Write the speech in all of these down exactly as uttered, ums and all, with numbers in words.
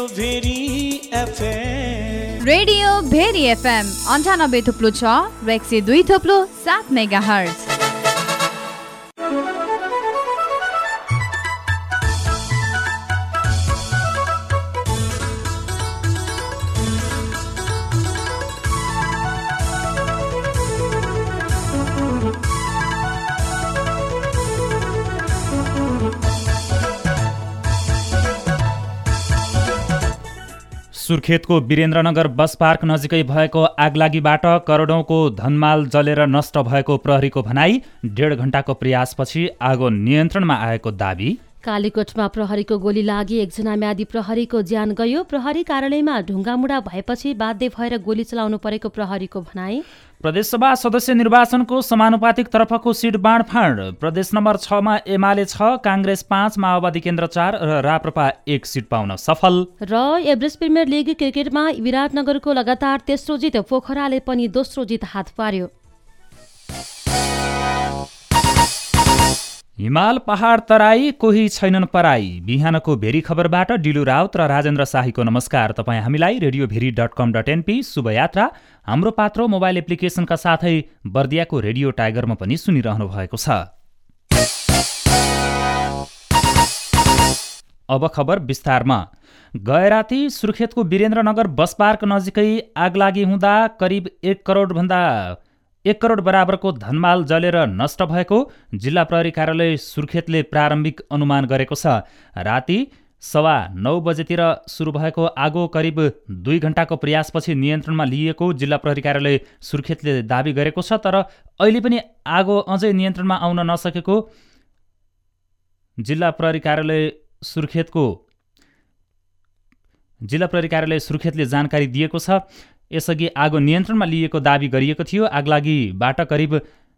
Very FM radio Bheri FM अन्ठानब्बे थुप्लो छ र एक सय दुई थुप्लो सात मेगा हर्ज। सुर्खेतको वीरेन्द्रनगर बस पार्क नजिकै भएको आगलागीबाट करोडौँको धनमाल जलेर नष्ट भएको प्रहरीको भनाई। डेढ घण्टाको प्रयासपछि आगो नियन्त्रणमा आएको दाबी। कालीकोटमा प्रहरीको गोली लागि एकजना म्यादी प्रहरीको ज्यान गयो। प्रहरी कार्यालयमा ढुङ्गामुढा भएपछि बाध्य भएर गोली चलाउनु परेको प्रहरीको भनाई। प्रदेशसभा सदस्य निर्वाचनको समानुपातिक तर्फको सिट बाँडफाँड। प्रदेश नम्बर छमा एमाले छ, काङ्ग्रेस पाँच, माओवादी केन्द्र चार र राप्रपा एक सिट पाउन सफल। र एभरेस्ट प्रिमियर लिग क्रिकेटमा विराटनगरको लगातार तेस्रो जित, पोखराले पनि दोस्रो जित हात पार्यो। हिमाल पहाड तराई कोही छैनन् पराई। बिहानको भेरी खबरबाट डिलु राउत र राजेन्द्र शाहीको नमस्कार। तपाईँ हामीलाई radio Bheri dot com dot NP शुभयात्रा हाम्रो पात्रो मोबाइल एप्लिकेसनका साथै बर्दियाको रेडियो टाइगरमा पनि सुनिरहनु भएको छ। अब खबर विस्तारमा। गएराती सुर्खेतको वीरेन्द्रनगर बस पार्क नजिकै आगलागी हुँदा करिब एक करोडभन्दा एक करोड बराबरको धनमाल जलेर नष्ट भएको जिल्ला प्रहरी कार्यालय सुर्खेतले प्रारम्भिक अनुमान गरेको छ। राति सवा नौ बजेतिर सुरु भएको आगो करिब दुई घण्टाको प्रयासपछि नियन्त्रणमा लिएको जिल्ला प्रहरी कार्यालय सुर्खेतले दावी गरेको छ। तर अहिले पनि आगो अझै नियन्त्रणमा आउन नसकेको जिल्ला प्रहरी कार्यालय सुर्खेतको जिल्ला प्रहरी कार्यालय सुर्खेतले जानकारी दिएको छ। यसअघि आगो नियन्त्रणमा लिएको दावी गरिएको थियो। आगलागीबाट करिब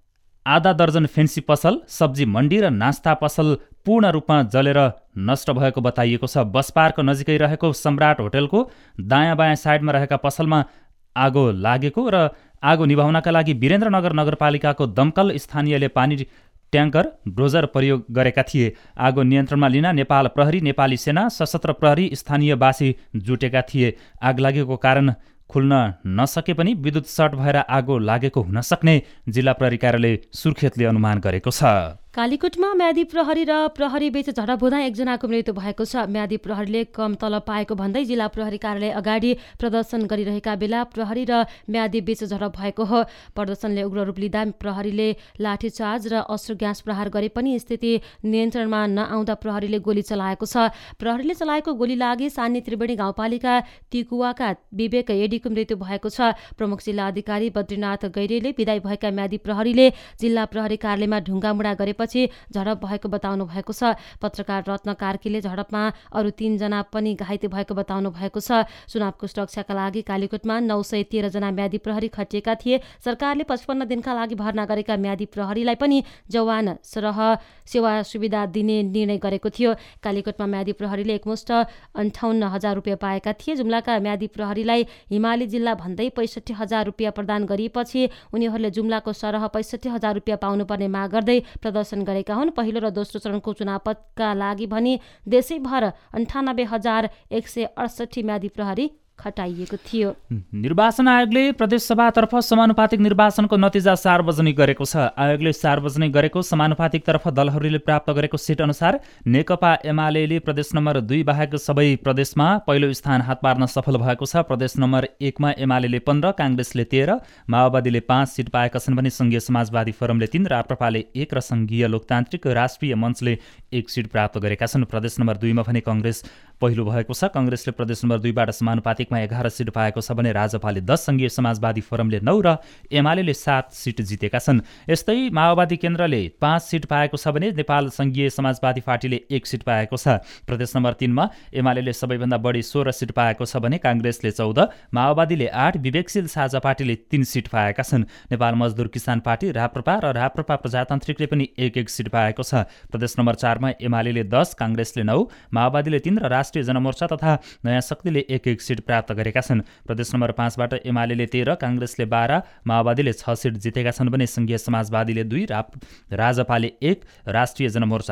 आधा दर्जन फेन्सी पसल, सब्जी मण्डी र नास्ता पसल पूर्ण रूपमा जलेर नष्ट भएको बताइएको छ। बस पार्क नजिकै रहेको सम्राट होटलको दायाँ बायाँ साइडमा रहेका पसलमा आगो लागेको र आगो निभाउनका लागि वीरेन्द्रनगर नगरपालिकाको दमकल स्थानीयले पानी ट्याङ्कर डोजर प्रयोग गरेका थिए। आगो नियन्त्रणमा लिन नेपाल प्रहरी, नेपाली सेना, सशस्त्र प्रहरी, स्थानीयवासी जुटेका थिए। आगलागीको कारण खुल्न नसके पनि विद्युत सर्ट भएर आगो लागेको हुन सक्ने जिल्ला प्रहरी कार्यालय सुर्खेतले अनुमान गरेको छ। कालीकोटमा म्यादी प्रहरी र प्रहरी बीच झडप हुँदा एकजनाको मृत्यु भएको छ। म्यादी प्रहरीले कम तलब पाएको भन्दै जिल्ला प्रहरी कार्यालय अगाडि प्रदर्शन गरिरहेका बेला प्रहरी र म्यादी बीच झडप भएको हो। प्रदर्शनले उग्र रूप लिँदा प्रहरीले लाठीचार्ज र अश्रु ग्यास प्रहार गरे पनि स्थिति नियन्त्रणमा नआउँदा प्रहरीले गोली चलाएको छ। प्रहरीले चलाएको गोली लागि सानी त्रिवेणी गाउँपालिका तिकुवाका विवेक एडीको मृत्यु भएको छ। प्रमुख जिल्ला अधिकारी बद्रीनाथ गैरेले विदायी भएका म्यादी प्रहरीले जिल्ला प्रहरी कार्यालयमा ढुङ्गामुढा गरेपछि झडप भएको बताउनु भएको छ। पत्रकार रत्न कार्कीले झडपमा अरू तीनजना पनि घाइते भएको बताउनु भएको छ। चुनावको सुरक्षाका लागि कालीकोटमा नौ सय तेह्र जना म्यादी प्रहरी खटिएका थिए। सरकारले पचपन्न दिनका लागि भर्ना गरेका म्यादी प्रहरीलाई पनि जवान सरह सेवा सुविधा दिने निर्णय गरेको थियो। कालीकोटमा म्यादी प्रहरीले एकमुष्ट अन्ठाउन्न हजार रुपियाँ पाएका थिए। जुम्लाका म्यादी प्रहरीलाई हिमाली जिल्ला भन्दै पैँसठी हजार रुपियाँ प्रदान गरिएपछि उनीहरूले जुम्लाको सरह पैँसठी हजार रुपियाँ पाउनुपर्ने माग गर्दै प्रदर्शन गरेका हुन्। पहिलो र दोस्रो चरणको चुनावका लागि भनी देशैभर अन्ठानब्बे हजार एक सय अडसठी म्यादी प्रहरी खटाइएको थियो। निर्वाचन आयोगले प्रदेशसभातर्फ समानुपातिक निर्वाचनको नतिजा सार्वजनिक गरेको छ। आयोगले सार्वजनिक गरेको समानुपातिकतर्फ दलहरूले प्राप्त गरेको सिट अनुसार नेकपा एमाले प्रदेश नम्बर दुई बाहेक सबै प्रदेशमा पहिलो स्थान हात पार्न सफल भएको छ। प्रदेश नम्बर एकमा एमाले पन्ध्र, काङ्ग्रेसले तेह्र, माओवादीले पाँच सिट पाएका छन् भने सङ्घीय समाजवादी फोरमले तीन, राप्रपाले एक र सङ्घीय लोकतान्त्रिक राष्ट्रिय मञ्चले एक सिट प्राप्त गरेका छन्। प्रदेश नम्बर दुईमा भने कङ्ग्रेस पहिलो भएको छ। कङ्ग्रेसले प्रदेश नम्बर दुईबाट समानुपातिकमा एघार सिट पाएको छ भने राजपाले दस, सङ्घीय समाजवादी फोरमले नौ र एमाले सात सिट जितेका छन्। यस्तै माओवादी केन्द्रले पाँच सिट पाएको छ भने नेपाल सङ्घीय समाजवादी पार्टीले एक सिट पाएको छ। प्रदेश नम्बर तीनमा एमाले सबैभन्दा बढी सोह्र सिट पाएको छ भने काङ्ग्रेसले चौध, माओवादीले आठ, विवेकशील साझा पार्टीले तीन सिट पाएका छन्। नेपाल मजदुर किसान पार्टी, राप्रपा र राप्रपा प्रजातान्त्रिकले पनि एक एक सिट पाएको छ। प्रदेश नम्बर चारमा एमाले दस, काङ्ग्रेसले नौ, माओवादीले तीन र राष्ट्रिय जनमोर्चा तथा नयाँ शक्तिले एक एक सिट प्राप्त गरेका छन्। प्रदेश नम्बर पाँचबाट एमाले तेह्र, काङ्ग्रेसले बाह्र, माओवादीले छ सिट जितेका छन् भने सङ्घीय समाजवादीले दुई, राजपाले एक, राष्ट्रिय जनमोर्चाले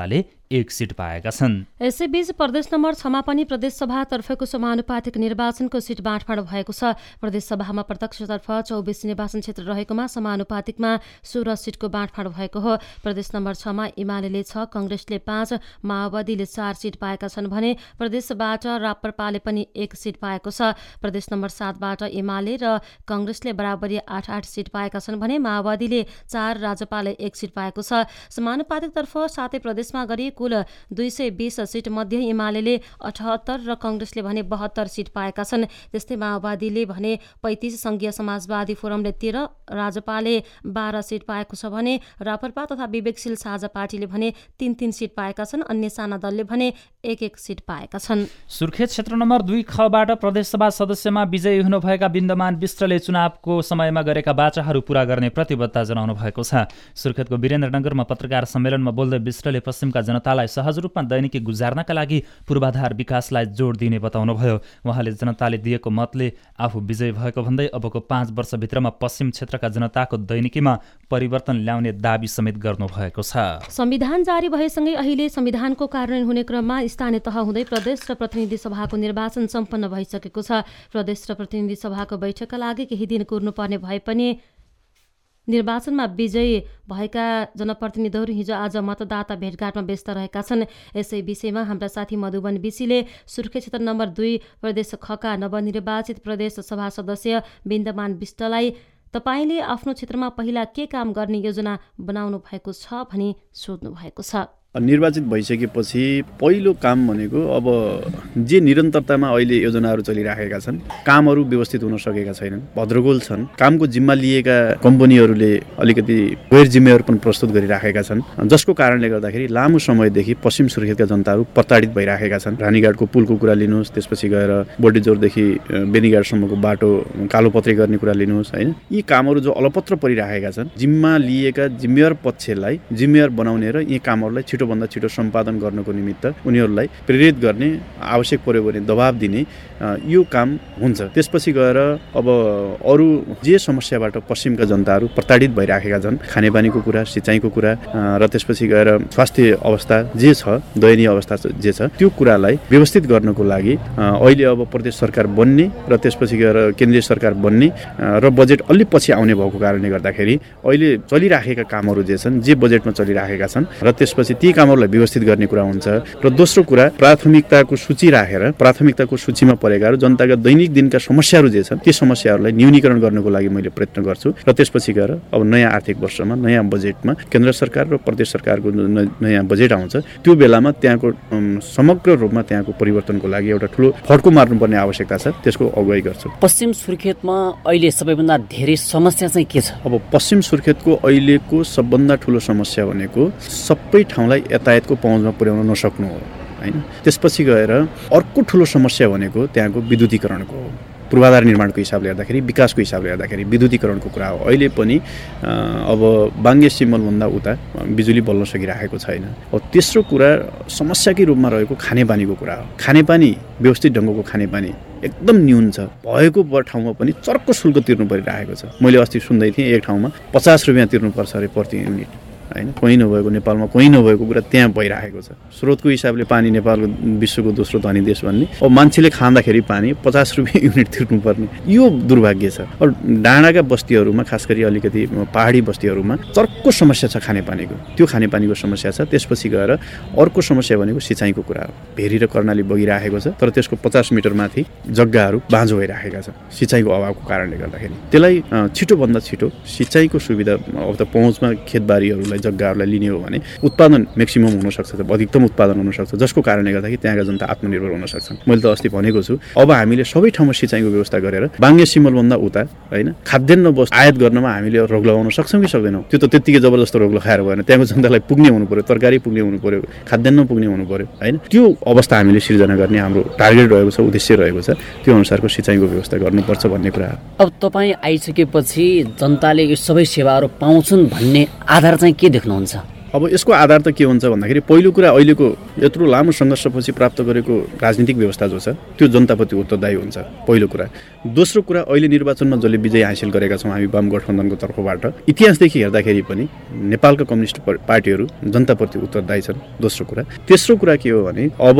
एक सिट पाएका छन्। यसैबीच प्रदेश नम्बर छमा पनि प्रदेशसभातर्फको समानुपातिक निर्वाचनको सिट बाँडफाँड भएको छ। प्रदेशसभामा प्रत्यक्षतर्फ चौबिस निर्वाचन क्षेत्र रहेकोमा समानुपातिकमा सोह्र सिटको बाँडफाँड भएको हो। प्रदेश नम्बर छमा एमाले छ, कङ्ग्रेसले पाँच, माओवादीले चार सिट पाएका छन् भने प्रदेशबाट राप्रपाले पनि एक सिट पाएको छ। प्रदेश नम्बर सातबाट एमाले र कङ्ग्रेसले बराबरी आठ आठ सिट पाएका छन् भने माओवादीले चार, राजपाले एक सिट पाएको छ। समानुपातिकतर्फ सातै प्रदेशमा गरी कुल दुई सय बीस सिट मध्ये एमाले अठहत्तर र कङ्ग्रेसले भने बहत्तर सिट पाएका छन्। त्यस्तै माओवादीले भने पैँतिस, सङ्घीय समाजवादी फोरमले तेह्र, राजपाले बाह्र सिट पाएको छ भने राप्रपा तथा विवेकशील साझा पार्टीले भने तीन तीन सिट पाएका छन्। अन्य साना दलले भने एक एक सिट पाएका छन्। सुर्खेत क्षेत्र नम्बर दुई खबाट प्रदेशसभा सदस्यमा विजयी हुनुभएका बिन्दमान विष्टले चुनावको समयमा गरेका बाचाहरू पूरा गर्ने प्रतिबद्धता जनाउनु भएको छ। सुर्खेतको वीरेन्द्रनगरमा पत्रकार सम्मेलनमा बोल्दै विष्टले पश्चिमका जनतालाई सहज रूपमा दैनिकी गुजार्नका लागि पूर्वाधार विकासलाई जोड दिने बताउनुभयो। उहाँले जनताले दिएको मतले आफू विजयी भएको भन्दै अबको पाँच वर्षभित्रमा पश्चिम क्षेत्रका जनताको दैनिकीमा परिवर्तन ल्याउने दाबी समेत गर्नुभएको छ। संविधान जारी भएसँगै अहिले संविधानको कार्यान्वयन हुने क्रममा स्थानीय तह हुँदै प्रदेश र प्रतिनिधि सभाको निर्वाचन सम्पन्न भइसकेको छ। प्रदेश र प्रतिनिधि सभाको बैठकका लागि केही दिन कुर्नुपर्ने भए पनि निर्वाचनमा विजयी भएका जनप्रतिनिधिहरू हिजो आज मतदाता भेटघाटमा व्यस्त रहेका छन्। यसै विषयमा हाम्रा साथी मधुबन बिसीले सुर्खेत क्षेत्र नम्बर दुई प्रदेश खका नवनिर्वाचित प्रदेश सभा सदस्य बिन्दमान विष्टलाई तपाईँले आफ्नो क्षेत्रमा पहिला के काम गर्ने योजना बनाउनु भएको छ भनी सोध्नु भएको छ। निर्वाचित भइसकेपछि पहिलो काम भनेको अब जे निरन्तरतामा अहिले योजनाहरू चलिराखेका छन्, कामहरू व्यवस्थित हुन सकेका छैनन्, भद्रगोल छन्, कामको जिम्मा लिएका कम्पनीहरूले अलिकति गैर जिम्मेवारपन प्रस्तुत गरिराखेका छन्, जसको कारणले गर्दाखेरि लामो समयदेखि पश्चिम सुर्खेतका जनताहरू प्रताडित भइराखेका छन्। रानीघाटको पुलको कुरा लिनुहोस्, त्यसपछि गएर बर्डीजोरदेखि बेनीघाटसम्मको बाटो कालोपत्रे गर्ने कुरा लिनुहोस्, होइन, यी कामहरू जो अलपत्र परिराखेका छन्, जिम्मा लिएका जिम्मेवार पक्षलाई जिम्मेवार बनाउने र यी कामहरूलाई छिटो भन्दा छिटो सम्पादन गर्नको निमित्त उनीहरूलाई प्रेरित गर्ने, आवश्यक पर्यो भने दबाब दिने, यो काम हुन्छ। त्यसपछि गएर अब अरू जे समस्याबाट पश्चिमका जनताहरू प्रताडित भइराखेका छन्, खानेपानीको कुरा, सिँचाइको कुरा र त्यसपछि गएर स्वास्थ्य अवस्था जे छ, दयनीय अवस्था जे छ, त्यो कुरालाई व्यवस्थित गर्नको लागि अहिले अब प्रदेश सरकार बन्ने र त्यसपछि गएर केन्द्रीय सरकार बन्ने र बजेट अलि पछि आउने भएको कारणले गर्दाखेरि अहिले चलिराखेका कामहरू जे छन्, जे बजेटमा चलिराखेका छन् र त्यसपछि ती कामहरूलाई व्यवस्थित गर्ने कुरा हुन्छ। र दोस्रो कुरा, प्राथमिकताको सूची राखेर प्राथमिकताको सूचीमा परेका जनताका दैनिक दिनका समस्याहरू जे छन्, ती समस्याहरूलाई न्यूनीकरण गर्नको लागि मैले प्रयत्न गर्छु। र त्यसपछि गएर अब नयाँ आर्थिक वर्षमा नयाँ बजेटमा केन्द्र सरकार र प्रदेश सरकारको नयाँ बजेट आउँछ, त्यो बेलामा त्यहाँको समग्र रूपमा त्यहाँको परिवर्तनको लागि एउटा ठुलो फड्को मार्नुपर्ने आवश्यकता छ, त्यसको अगुवाई गर्छु। पश्चिम सुर्खेतमा अहिले सबैभन्दा धेरै समस्या चाहिँ के छ? अब पश्चिम सुर्खेतको अहिलेको सबभन्दा ठुलो समस्या भनेको सबै ठाउँलाई यातायातको पहुँचमा पुर्याउन नसक्नु हो, होइन। त्यसपछि गएर अर्को ठुलो समस्या भनेको त्यहाँको विद्युतीकरणको हो। पूर्वाधार निर्माणको हिसाबले हेर्दाखेरि, विकासको हिसाबले हेर्दाखेरि विद्युतीकरणको कुरा हो। अहिले पनि अब बाङ्गे सिमलभन्दा उता बिजुली बल्न सकिरहेको छैन। अब तेस्रो कुरा समस्याकै रूपमा रहेको खानेपानीको कुरा हो। खानेपानी, व्यवस्थित ढङ्गको खानेपानी एकदम न्यून छ, भएको ठाउँमा पनि चर्को शुल्क तिर्नु परिरहेको छ। मैले अस्ति सुन्दै थिएँ एक ठाउँमा पचास रुपियाँ तिर्नुपर्छ अरे प्रति युनिट, होइन। कहीँ नभएको नेपालमा कहीँ नभएको कुरा त्यहाँ भइरहेको छ। स्रोतको हिसाबले पानी नेपालको विश्वको दोस्रो धनी देश भन्ने, अब मान्छेले खाँदाखेरि पानी पचास रुपियाँ युनिट तिर्नुपर्ने, यो दुर्भाग्य छ। अब डाँडाका बस्तीहरूमा, खास गरी अलिकति पहाडी बस्तीहरूमा चर्को समस्या छ खानेपानीको, त्यो खानेपानीको समस्या छ। त्यसपछि गएर अर्को समस्या भनेको सिँचाइको कुरा हो। भेरी र कर्णाली बगिरहेको छ, तर त्यसको पचास मिटर माथि जग्गाहरू बाँझो भइरहेका छन् सिँचाइको अभावको कारणले गर्दाखेरि। त्यसलाई छिटोभन्दा छिटो सिँचाइको सुविधा, अब त पहुँचमा खेतबारीहरूलाई, जग्गाहरूलाई लिने हो भने उत्पादन म्याक्सिमम हुनसक्छ, अधिकतम उत्पादन हुनसक्छ, जसको कारणले गर्दाखेरि त्यहाँका जनता आत्मनिर्भर हुन सक्छन्। मैले त अस्ति भनेको छु, अब हामीले सबै ठाउँमा सिँचाइको व्यवस्था गरेर बाङ्गे सिमलभन्दा उता, होइन, खाद्यान्न वस्तु आयात गर्नमा हामीले रोक लगाउन सक्छौँ कि सक्दैनौँ? त्यो त त्यत्तिकै जबरजस्त रोक लगाएर भएन, त्यहाँको जनतालाई पुग्ने हुनु पर्यो, तरकारी पुग्ने हुनु पर्यो, खाद्यान्न पुग्ने हुनु पर्यो, होइन। त्यो अवस्था हामीले सिर्जना गर्ने हाम्रो टार्गेट रहेको छ, उद्देश्य रहेको छ। त्यो अनुसारको सिँचाइको व्यवस्था गर्नुपर्छ भन्ने कुरा हो। अब तपाईँ आइसकेपछि जनताले यो सबै सेवाहरू पाउँछन् भन्ने आधार चाहिँ के देख्नुहुन्छ? अब यसको आधार त के हुन्छ भन्दाखेरि पहिलो कुरा अहिलेको यत्रो लामो सङ्घर्षपछि प्राप्त गरेको राजनीतिक व्यवस्था जो छ त्यो जनताप्रति उत्तरदायी हुन्छ पहिलो कुरा। दोस्रो कुरा अहिले निर्वाचनमा जसले विजय हासिल गरेका छौँ हामी वाम गठबन्धनको तर्फबाट इतिहासदेखि हेर्दाखेरि पनि नेपालका कम्युनिस्ट पार्टीहरू जनताप्रति उत्तरदायी छन् दोस्रो कुरा। तेस्रो कुरा के हो भने अब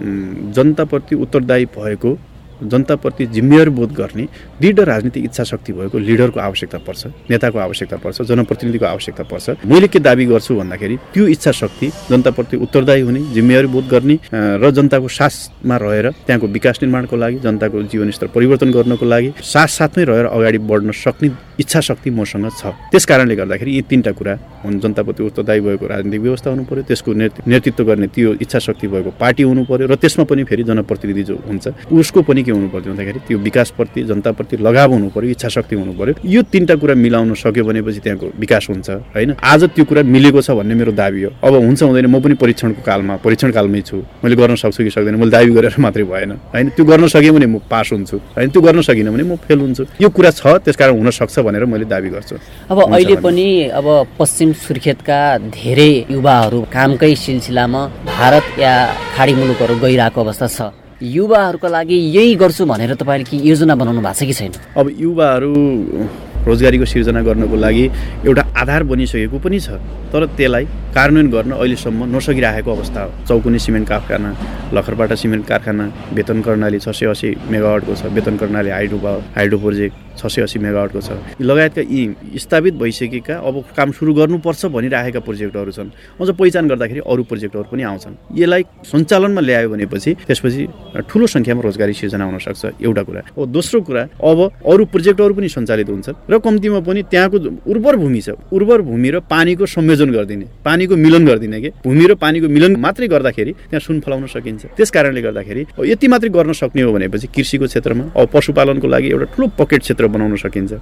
जनताप्रति उत्तरदायी भएको जनताप्रति जिम्मेवारी बोध गर्ने दृढ राजनीतिक इच्छा शक्ति भएको लिडरको आवश्यकता पर्छ, नेताको आवश्यकता पर्छ, जनप्रतिनिधिको आवश्यकता पर्छ। मैले के दाबी गर्छु भन्दाखेरि त्यो इच्छा शक्ति जनताप्रति उत्तरदायी हुने, जिम्मेवारी बोध गर्ने र जनताको साथमा रहेर त्यहाँको विकास निर्माणको लागि, जनताको जीवनस्तर परिवर्तन गर्नको लागि साथसाथमै रहेर अगाडि बढ्न सक्ने इच्छा शक्ति मसँग छ। त्यस कारणले गर्दाखेरि यी तीनटा कुरा हुन्। जनताप्रति उत्तरदायी भएको राजनीतिक व्यवस्था हुनु पर्यो, त्यसको नेतृत्व गर्ने त्यो इच्छा शक्ति भएको पार्टी हुनु पर्यो र त्यसमा पनि फेरि जनप्रतिनिधि जो हुन्छ उसको पनि के हुनु पर्यो भन्दाखेरि त्यो विकासप्रति जनताप्रति लगाव हुनु पर्यो, इच्छा शक्ति हुनु पर्यो। यो तीनटा कुरा मिलाउन सक्यो भनेपछि त्यहाँको विकास हुन्छ हैन। आज त्यो कुरा मिलेको छ भन्ने मेरो दाबी हो। अब हुन्छ हुँदैन म पनि परीक्षणको कालमा परीक्षण कालमै छु, मैले गर्न सक्छु कि सक्दैन मैले दाबी गरेर मात्रै भएन हैन। त्यो गर्न सके भने म पास हुन्छु हैन, त्यो गर्न सकिनँ भने म फेल हुन्छु। यो कुरा छ, त्यसकारण हुन सक्छ भनेर मैले दाबी गर्छु। अब अहिले पनि अब पश्चिम सुर्खेतका धेरै युवाहरू कामकै सिलसिलामा भारत या खाडी मुलुकहरू गइरहेको अवस्था छ। युवाहरूका लागि यही गर्छु भनेर तपाईँले के योजना बनाउनु भएको छ कि छैन? अब युवाहरू रोजगारीको सिर्जना गर्नको लागि एउटा आधार बनिसकेको पनि छ, तर त्यसलाई कार्यान्वयन गर्न अहिलेसम्म नसकिरहेको अवस्था हो। चौकुने सिमेन्ट कारखाना, लखरपाटा सिमेन्ट कारखाना, बेतन कर्णाली छ सय असी मेगावाटको छ, Betan Karnali hydro power hydro project छ सय असी मेगावाटको छ, लगायतका यी स्थापित भइसकेका अब काम सुरु गर्नुपर्छ भनिरहेका प्रोजेक्टहरू छन्। अझ पहिचान गर्दाखेरि अरू प्रोजेक्टहरू पनि आउँछन्। यसलाई सञ्चालनमा ल्यायो भनेपछि त्यसपछि ठुलो सङ्ख्यामा रोजगारी सिर्जना हुनसक्छ, एउटा कुरा हो। दोस्रो कुरा अब अरू प्रोजेक्टहरू पनि सञ्चालित हुन्छन् र कम्तीमा पनि त्यहाँको उर्वर भूमि छ, उर्वर भूमि र पानीको संयोजन गरिदिने, पानीको मिलन गरिदिने के भूमि र पानीको मिलन मात्रै गर्दाखेरि त्यहाँ सुन फलाउन सकिन्छ। त्यस कारणले गर्दाखेरि यति मात्रै गर्न सक्ने हो भनेपछि कृषिको क्षेत्रमा अब पशुपालनको लागि एउटा ठुलो पकेट क्षेत्र बनाउन सकिन्छ।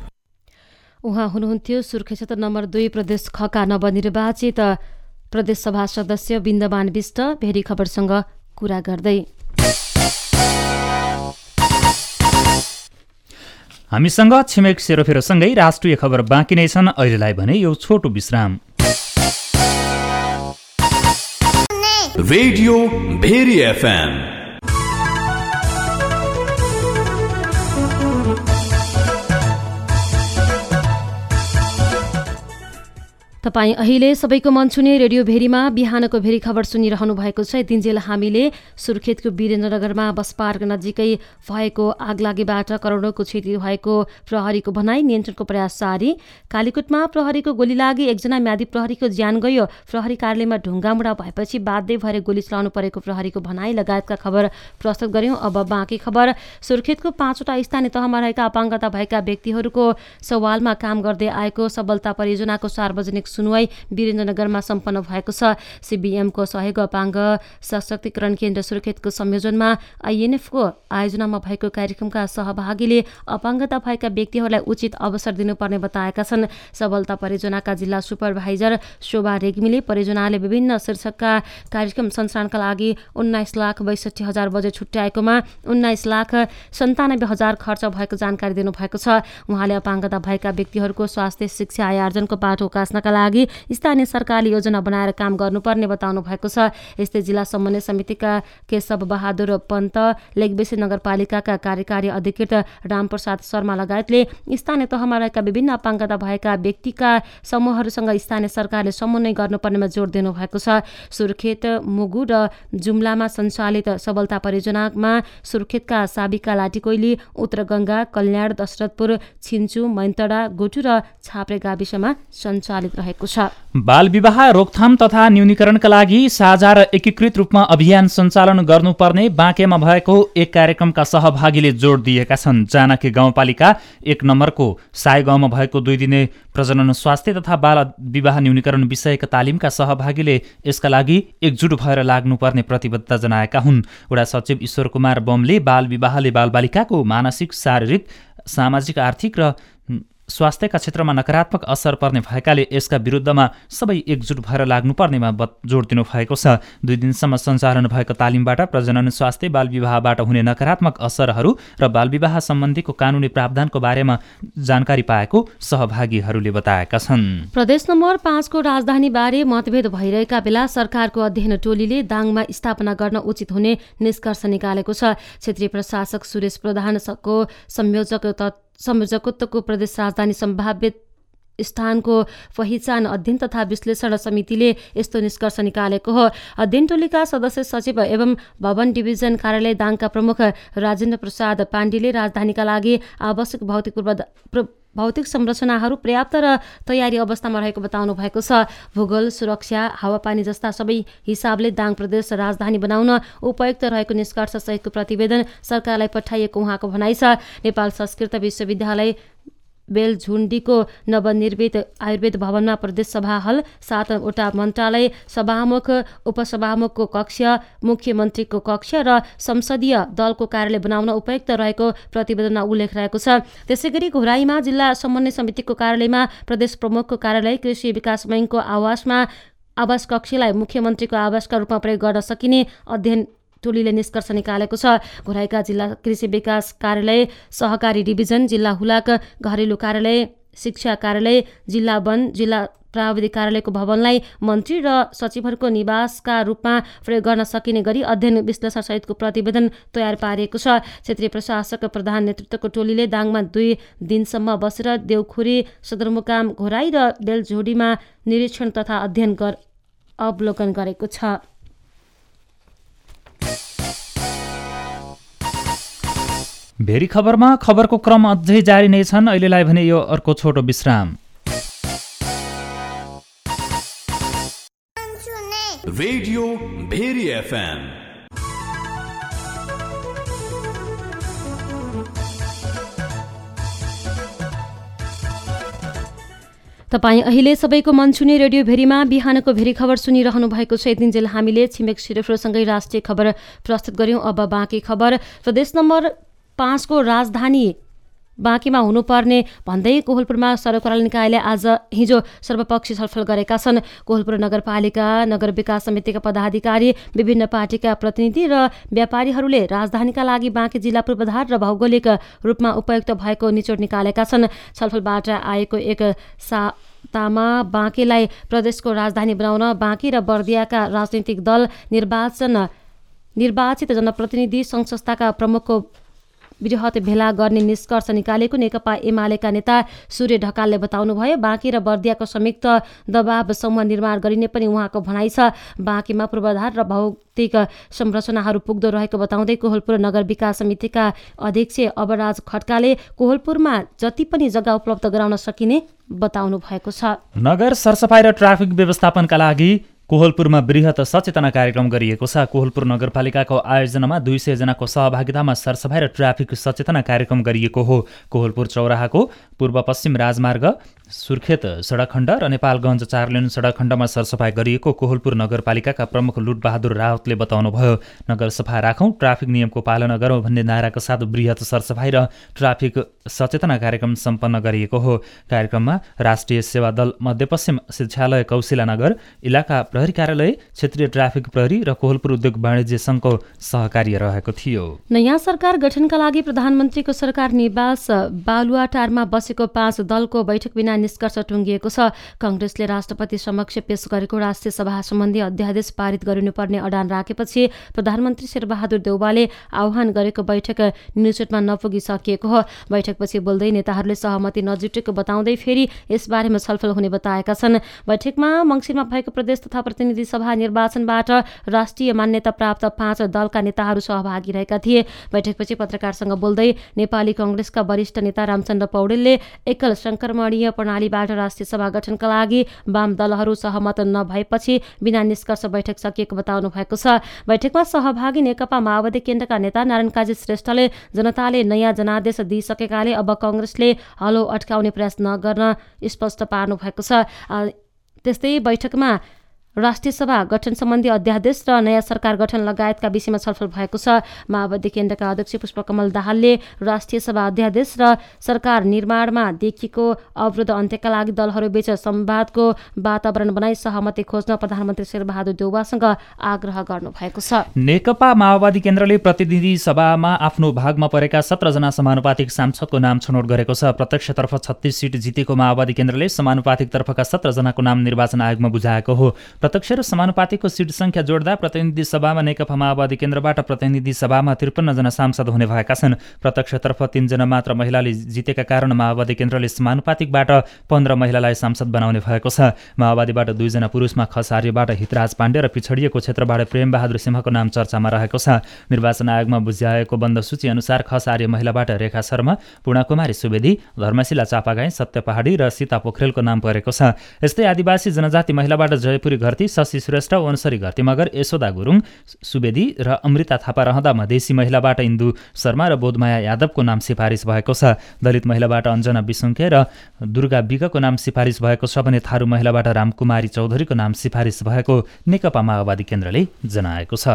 उहाँ हुनुहुन्थ्यो सुर्खेत क्षेत्र नम्बर दुई प्रदेश खका नवनिर्वाचित प्रदेश सभा सदस्य बिन्दमान विष्ट भेरी खबरसँग कुरा गर्दै। हामीसँग छिमेक सेरोफेरोसँगै राष्ट्रिय खबर बाँकी नै छन्। अहिलेलाई भने यो छोटो विश्राम। रेडियो भेरी एफएम तपाईँ अहिले सबैको मन छुने रेडियो भेरीमा बिहानको भेरी खबर सुनिरहनु भएको छ। दिनजेल हामीले सुर्खेतको वीरेन्द्रनगरमा बस पार्क नजिकै भएको आगलागीबाट करोडौँको क्षति भएको प्रहरीको भनाई, नियन्त्रणको प्रयास जारी। कालीकोटमा प्रहरीको गोली लागि एकजना म्यादी प्रहरीको ज्यान गयो। प्रहरी कार्यालयमा ढुङ्गामुढा भएपछि बाध्य भएर गोली चलाउनु परेको प्रहरीको भनाई लगायतका खबर प्रस्तुत गर्यौं। अब बाँकी खबर। सुर्खेतको पाँचवटा स्थानीय तहमा रहेका अपाङ्गता भएका व्यक्तिहरूको सवालमा काम गर्दै आएको सबलता परियोजनाको सार्वजनिक सुनवाई वीरेन्द्रनगरमा सम्पन्न भएको छ। सीबीएमको सहयोग अपाङ्ग सशक्तिकरण केन्द्र सुर्खेतको संयोजनमा आइएनएफको आयोजनामा भएको कार्यक्रमका सहभागीले अपाङ्गता भएका व्यक्तिहरूलाई उचित अवसर दिनुपर्ने बताएका छन्। सबलता परियोजनाका जिल्ला सुपरभाइजर शोभा रेग्मीले परियोजनाले विभिन्न शीर्षकका कार्यक्रम सञ्चालनका लागि उन्नाइस लाख बैसठी हजार बजेट छुट्याएकोमा उन्नाइस लाख सन्तानब्बे हजार खर्च भएको जानकारी दिनुभएको छ। उहाँले अपाङ्गता भएका व्यक्तिहरूको स्वास्थ्य, शिक्षा, आय आर्जनको बाटो उकास्नका लागि स्थानीय सरकारले योजना बनाएर काम गर्नुपर्ने बताउनु भएको छ। यस्तै जिल्ला समन्वय समितिका केशव बहादुर पन्त, लेकबेसी नगरपालिकाका कार्यकारी अधिकृत रामप्रसाद शर्मा लगायतले स्थानीय तहमा रहेका विभिन्न अपाङ्गता भएका व्यक्तिका समूहहरूसँग स्थानीय सरकारले समन्वय गर्नुपर्नेमा जोड दिनु भएको छ। सुर्खेत, मुगु र जुम्लामा सञ्चालित सबलता परियोजनामा सुर्खेतका साबिका लाटिकोइली, उत्तरगङ्गा, कल्याण, दशरथपुर, छिन्चु, मैन्तडा, गोटु र छाप्रे गाविसमा सञ्चालित रहेको छ। बाल विवाह रोकथाम तथा न्यूनीकरणका लागि साझा र एकीकृत रूपमा अभियान सञ्चालन गर्नुपर्ने बाँकेमा भएको एक कार्यक्रमका सहभागीले जोड दिएका छन्। जानकी गाउँपालिका एक नम्बरको साई गाउँमा भएको दुई दिने प्रजनन स्वास्थ्य तथा बाल विवाह न्यूनीकरण विषयका तालिमका सहभागीले यसका लागि एकजुट भएर लाग्नुपर्ने प्रतिबद्धता जनाएका हुन्। वडा सचिव ईश्वर कुमार बमले बाल विवाहले बालबालिकाको मानसिक, शारीरिक, सामाजिक, आर्थिक र स्वास्थ्यका क्षेत्रमा नकारात्मक असर पर्ने भएकाले यसका विरुद्धमा सबै एकजुट भएर लाग्नुपर्नेमा जोड दिनु भएको छ। दुई दिनसम्म सञ्चालन भएको तालिमबाट प्रजनन स्वास्थ्य बाल विवाहबाट हुने नकारात्मक असरहरू र बाल विवाह सम्बन्धीको कानुनी प्रावधानको बारेमा जानकारी पाएको सहभागीहरूले बताएका छन्। प्रदेश नम्बर पाँचको राजधानीबारे मतभेद भइरहेका बेला सरकारको अध्ययन टोलीले दाङमा स्थापना गर्न उचित हुने निष्कर्ष निकालेको छ। क्षेत्रीय प्रशासक सुरेश प्रधानको संयोजक संयोजकत्वको प्रदेश राजधानी सम्भाव्य स्थानको पहिचान अध्ययन तथा विश्लेषण समितिले यस्तो निष्कर्ष निकालेको हो। अध्ययन टोलीका सदस्य सचिव एवं भवन डिभिजन कार्यालय दाङका प्रमुख राजेन्द्र प्रसाद पाण्डेले राजधानीका लागि आवश्यक भौतिक पूर्व भौतिक संरचनाहरू पर्याप्त र तयारी अवस्थामा रहेको बताउनु भएको छ। भूगोल, सुरक्षा, हावापानी जस्ता सबै हिसाबले दाङ प्रदेश राजधानी बनाउन उपयुक्त रहेको निष्कर्ष सहितको प्रतिवेदन सरकारलाई पठाइएको उहाँको भनाइ छ। नेपाल संस्कृत विश्वविद्यालय बेलझुण्डीको नवनिर्मित आयुर्वेद भवनमा प्रदेश सभा हल, सातवटा मन्त्रालय, सभामुख, उपसभामुखको कक्ष, मुख्यमन्त्रीको कक्ष र संसदीय दलको कार्यालय बनाउन उपयुक्त रहेको प्रतिवेदनमा उल्लेख रहेको छ। त्यसैगरी घोराईमा जिल्ला समन्वय समितिको कार्यालयमा प्रदेश प्रमुखको कार्यालय, कृषि विकास बैङ्कको आवासमा आवास कक्षलाई मुख्यमन्त्रीको आवासका रूपमा प्रयोग गर्न सकिने अध्ययन टोलीले निष्कर्ष निकालेको छ। घोराईका जिल्ला कृषि विकास कार्यालय, सहकारी डिभिजन, जिल्ला हुलाक घरेलु कार्यालय, शिक्षा कार्यालय, जिल्ला वन, जिल्ला प्राविधिक कार्यालयको भवनलाई मन्त्री र सचिवहरूको निवासका रूपमा प्रयोग गर्न सकिने गरी अध्ययन विश्लेषण सहितको प्रतिवेदन तयार पारिएको छ। क्षेत्रीय प्रशासक प्रधान नेतृत्वको टोलीले दाङमा दुई दिनसम्म बसेर देउखुरी, सदरमुकाम घोराई र बेलझोडीमा निरीक्षण तथा अध्ययन गर अवलोकन गरेको छ। भेरी खबरमा खबरको क्रम अझै जारी नै छन्। अहिलेलाई भने यो अर्को छोटो विश्राम। रेडियो भेरी एफएम तपाईँ अहिले सबैको मन छुने रेडियो भेरीमा बिहानको भेरी खबर सुनिरहनु भएको छ। यतिन्जेल हामीले छिमेक सिरेफ्रोसँगै राष्ट्रिय खबर प्रस्तुत गर्यौं। अब बाँकी खबर। प्रदेश नम्बर पाँचको राजधानी बाँकीमा हुनुपर्ने भन्दै कोहलपुरमा सर्वकालीन निकायले आज हिजो सर्वपक्षीय छलफल गरेका छन्। कोहलपुर नगरपालिका, नगर विकास समितिका पदाधिकारी, विभिन्न पार्टीका प्रतिनिधि र व्यापारीहरूले राजधानीका लागि बाँकी जिल्ला पूर्वाधार र भौगोलिक रूपमा उपयुक्त भएको निचोड निकालेका छन्। छलफलबाट आएको एक सातामा बाँकीलाई प्रदेशको राजधानी बनाउन बाँकी र बर्दियाका राजनैतिक दल, निर्वाचन निर्वाचित जनप्रतिनिधि सङ्घ संस्थाका प्रमुखको वृहत भेला गर्ने निष्कर्ष निकालेको नेकपा एमालेका नेता सूर्य ढकालले बताउनुभयो। बाँकी र बर्दियाको संयुक्त दबाव समूह निर्माण गरिने पनि उहाँको भनाइ छ। बाँकीमा पूर्वाधार र भौतिक संरचनाहरू पुग्दो रहेको बताउँदै कोहलपुर नगर विकास समितिका अध्यक्ष अबराज खड्काले कोहलपुरमा जति पनि जग्गा उपलब्ध गराउन सकिने बताउनु भएको छ। नगर सरसफाइ र ट्राफिक व्यवस्थापनका लागि कोहलपुरमा वृहत सचेतना कार्यक्रम गरिएको छ। कोहलपुर नगरपालिकाको आयोजनामा दुई सय जनाको सहभागितामा सरसफाइ र ट्राफिक सचेतना कार्यक्रम गरिएको हो। कोहलपुर चौराहाको पूर्व पश्चिम राजमार्ग, सुर्खेत सडक खण्ड र नेपालगञ्ज चार लेन सडक खण्डमा सरसफाइ गरिएको कोहलपुर नगरपालिकाका प्रमुख लुटबहादुर रावतले बताउनुभयो। नगर सफा राखौँ, ट्राफिक नियमको पालना गरौँ भन्ने नाराका साथ वृहत सरसफाइ र ट्राफिक सचेतना कार्यक्रम सम्पन्न गरिएको हो। कार्यक्रममा राष्ट्रिय सेवा दल, मध्यपश्चिम शिक्षालय कौशिला नगर, इलाका प्रहरी कार्यालय, क्षेत्रीय ट्राफिक प्रहरी र कोहलपुर उद्योग वाणिज्य सङ्घको सहकार्य रहेको थियो। नयाँ सरकार गठनका लागि प्रधानमन्त्रीको सरकार निवास बालुवाटारमा बसेको पाँच दलको बैठक बिना निष्कर्ष टुङ्गिएको छ। कङ्ग्रेसले राष्ट्रपति समक्ष पेश गरेको राष्ट्रिय सभा सम्बन्धी अध्यादेश पारित गरिनुपर्ने अडान राखेपछि प्रधानमन्त्री शेरबहादुर देउवाले आह्वान गरेको बैठक निचोटमा नपुगिसकिएको हो। बैठकपछि बोल्दै नेताहरूले सहमति नजुटेको बताउँदै फेरि यसबारेमा छलफल हुने बताएका छन्। बैठकमा मङ्सिरमा भएको प्रदेश तथा प्रतिनिधि सभा निर्वाचनबाट राष्ट्रिय मान्यता प्राप्त पाँच दलका नेताहरू सहभागी रहेका थिए। बैठकपछि पत्रकारसँग बोल्दै नेपाली कङ्ग्रेसका वरिष्ठ नेता रामचन्द्र पौडेलले एकल सङ्क्रमणीय प्रणालीबाट राष्ट्रिय सभा गठनका लागि वाम दलहरू सहमत नभएपछि बिना निष्कर्ष बैठक सकिएको बताउनु भएको छ। बैठकमा सहभागी नेकपा माओवादी केन्द्रका नेता नारायण काजी श्रेष्ठले जनताले नयाँ जनादेश दिइसकेकाले अब कङ्ग्रेसले हलो अड्काउने प्रयास नगर्न स्पष्ट पार्नु भएको छ। त्यस्तै बैठकमा राष्ट्रिय सभा गठन सम्बन्धी अध्यादेश र नयाँ सरकार गठन लगायतका विषयमा छलफल भएको छ। माओवादी केन्द्रका अध्यक्ष पुष्पकमल दाहालले राष्ट्रिय सभा अध्यादेश र सरकार निर्माणमा देखिएको अवरोध अन्त्यका लागि दलहरूबीच संवादको वातावरण बनाई सहमति खोज्न प्रधानमन्त्री शेरबहादुर देउवासँग आग्रह गर्नुभएको छ। नेकपा माओवादी केन्द्रले प्रतिनिधि सभामा आफ्नो भागमा परेका सत्रजना समानुपातिक सांसदको नाम छनौट गरेको छ। प्रत्यक्षतर्फ छत्तीस सिट जितेको माओवादी केन्द्रले समानुपातिक तर्फका सत्रजनाको नाम निर्वाचन आयोगमा बुझाएको हो। प्रत्यक्ष र समानुपातिकको सिट सङ्ख्या जोड्दा प्रतिनिधि सभामा नेकपा माओवादी केन्द्रबाट प्रतिनिधि सभामा त्रिपन्न जना सांसद हुने भएका छन्। प्रत्यक्षतर्फ तीनजना मात्र महिलाले जितेका कारण माओवादी केन्द्रले समानुपातिकबाट पन्ध्र महिलालाई सांसद बनाउने भएको छ। माओवादीबाट दुईजना पुरुषमा खसारीबाट हितराज पाण्डे र पिछडिएको क्षेत्रबाट प्रेमबहादुर सिंहको नाम चर्चामा रहेको छ। निर्वाचन आयोगमा बुझाएको बन्द सूची अनुसार खसारी महिलाबाट रेखा शर्मा, पूर्णकुमारी सुवेदी, धर्मशिला चापागाई, सत्य पहाडी र सीता पोखरेलको नाम परेको छ। यस्तै आदिवासी जनजाति महिलाबाट जयपुरी घरती, शशि श्रेष्ठ, वनसरी घरती मगर, यशोदा गुरुङ सुवेदी र अमृता थापा रहँदा मधेसी महिलाबाट इन्दु शर्मा र बोधमाया यादवको नाम सिफारिस भएको छ। दलित महिलाबाट अञ्जना विसुङ्के र दुर्गा विगको नाम सिफारिस भएको छ भने थारू महिलाबाट रामकुमारी चौधरीको नाम सिफारिस भएको नेकपा माओवादी केन्द्रले जनाएको छ।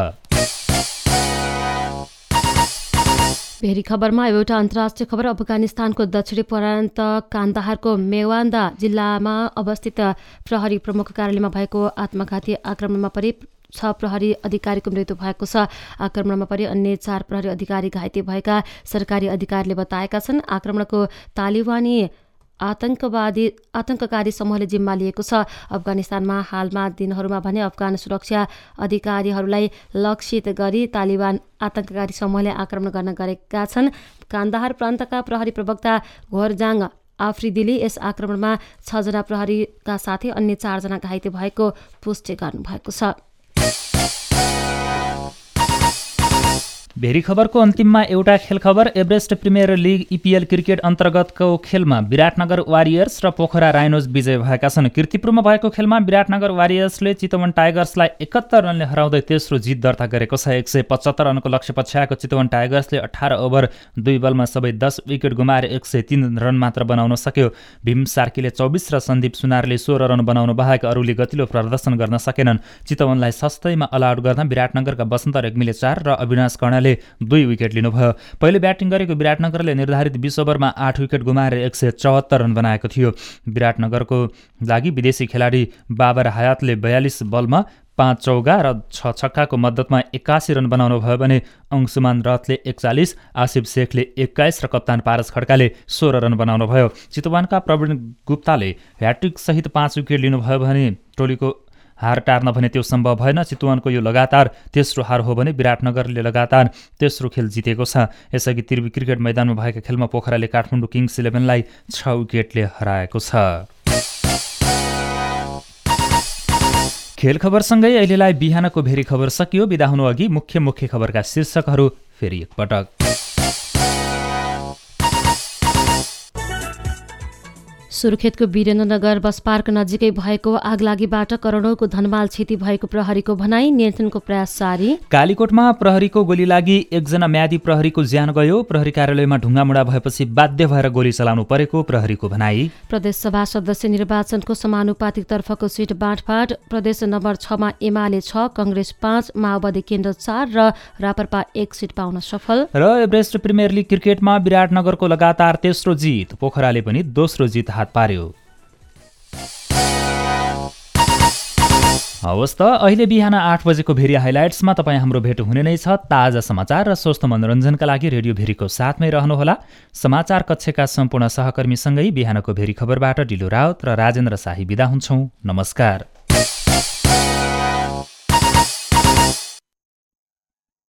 भेरी खबरमा एउटा अन्तर्राष्ट्रिय खबर। अफगानिस्तानको दक्षिणी प्रान्त कान्दाहारको मेवान्दा जिल्लामा अवस्थित प्रहरी प्रमुख कार्यालयमा भएको आत्मघाती आक्रमणमा परि छ प्रहरी अधिकारीको मृत्यु भएको छ। आक्रमणमा परि अन्य चार प्रहरी अधिकारी घाइते भएका सरकारी अधिकारीले बताएका छन्। आक्रमणको तालिबानी आतंकवादी आतंककारी समूहले जिम्मा लिएको छ। अफगानिस्तानमा हालमा दिनहरूमा भने अफगान सुरक्षा अधिकारीहरूलाई लक्षित गरी तालिबान आतंककारी समूहले आक्रमण गर्न गरेका छन्। कान्दाहार प्रान्तका प्रहरी प्रवक्ता घोरजाङ आफ्रिदीले यस आक्रमणमा छजना प्रहरीका साथै अन्य चारजना घाइते भएको पुष्टि गर्नुभएको छ। भेरी खबरको अन्तिममा एउटा खेल खबर। Everest Premier League EPL cricket अन्तर्गतको खेलमा विराटनगर वारियर्स र पोखरा राइनोज विजय भएका छन्। कीर्तिपुरमा भएको खेलमा विराटनगर वारियर्सले चितवन टाइगर्सलाई एकात्तर रनले हराउँदै तेस्रो जित दर्ता गरेको छ। एक सय पचहत्तर रनको लक्ष्य पछ्याएको चितवन टाइगर्सले अठार ओभर दुई बलमा सबै दस विकेट गुमाएर एक सय तीन रन मात्र बनाउन सक्यो। भीम सार्कीले चौबिस र सन्दीप सुनारले सोह्र रन बनाउनु बाहेक अरूले गतिलो प्रदर्शन गर्न सकेनन्। चितवनलाई सस्तैमा अल आउट गर्न विराटनगरका वसन्त रेग्मीले चार र अविनाश कर्णले दुई विकेट लिनुभयो। पहिले ब्याटिङ गरेको विराटनगरले निर्धारित बिस ओभरमा आठ विकेट गुमाएर एक सय चौहत्तर रन बनाएको थियो। विराटनगरको लागि विदेशी खेलाडी बाबर हयातले बयालिस बलमा पाँच चौगा र छ छक्काको मद्दतमा एकासी रन बनाउनु भयो भने अंशुमान रथले एकचालिस, आसिफ शेखले एक्काइस र कप्तान पारस खड्काले सोह्र रन बनाउनु भयो। चितवनका प्रवीण गुप्ताले ह्याट्रिक सहित पाँच विकेट लिनुभयो भने टोलीको हार टार्न भने त्यो सम्भव भएन। चितवनको यो लगातार तेस्रो हार हो भने विराटनगरले लगातार तेस्रो खेल जितेको छ। यसअघि त्रिवी क्रिकेट मैदानमा भएका खेलमा पोखराले काठमाडौँ किङ्स इलेभेनलाई छ विकेटले हराएको छ। खेल खबरसँगै अहिलेलाई बिहानको भेरी खबर सकियो। बिदा हुनु अघि मुख्य मुख्य खबरका शीर्षकहरू फेरि एकपटक। सुर्खेतको वीरेन्द्रनगर बस पार्क नजिकै भएको आगलागीबाट करोडौँको धनमाल क्षति भएको प्रहरीको भनाई। नियन्त्रणको प्रयास जारी। कालीकोटमा प्रहरीको गोली लागि एकजना म्यादी प्रहरीको ज्यान गयो। प्रहरी कार्यालयमा ढुङ्गामुढा भएपछि बाध्य भएर गोली चलाउनु परेको प्रहरीको भनाई। प्रदेशसभा सदस्य निर्वाचनको समानुपातिक तर्फको सिट बाँडफाँड। प्रदेश नम्बर छमा एमाले छ, कङ्ग्रेस पाँच, माओवादी केन्द्र चार र रापरपा एक सिट पाउन सफल। र एभरेस्ट प्रिमियर लिग क्रिकेटमा विराटनगरको लगातार तेस्रो जित, पोखराले पनि दोस्रो जित हात पार्यो। हवस् त, अहिले बिहान आठ बजेको भेरी हाइलाइट्समा तपाईँ हाम्रो भेट हुने नै छ। ताजा समाचार र स्वस्थ मनोरञ्जनका लागि रेडियो भेरीको साथमै रहनुहोला। समाचार कक्षका सम्पूर्ण सहकर्मीसँगै बिहानको भेरी खबरबाट डिलो राउत र राजेन्द्र शाही बिदा हुन्छौँ। नमस्कार।